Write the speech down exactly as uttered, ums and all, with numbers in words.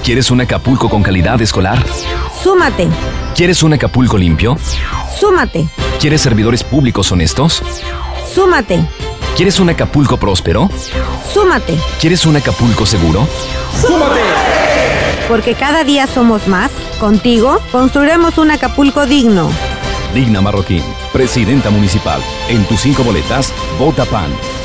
¿Quieres un Acapulco con calidad escolar? Súmate. ¿Quieres un Acapulco limpio? Súmate. ¿Quieres servidores públicos honestos? Súmate. ¿Quieres un Acapulco próspero? Súmate. ¿Quieres un Acapulco seguro? ¡Súmate! Porque cada día somos más. Contigo construiremos un Acapulco digno. Digna Marroquín, presidenta municipal. En tus cinco boletas, vota P A N.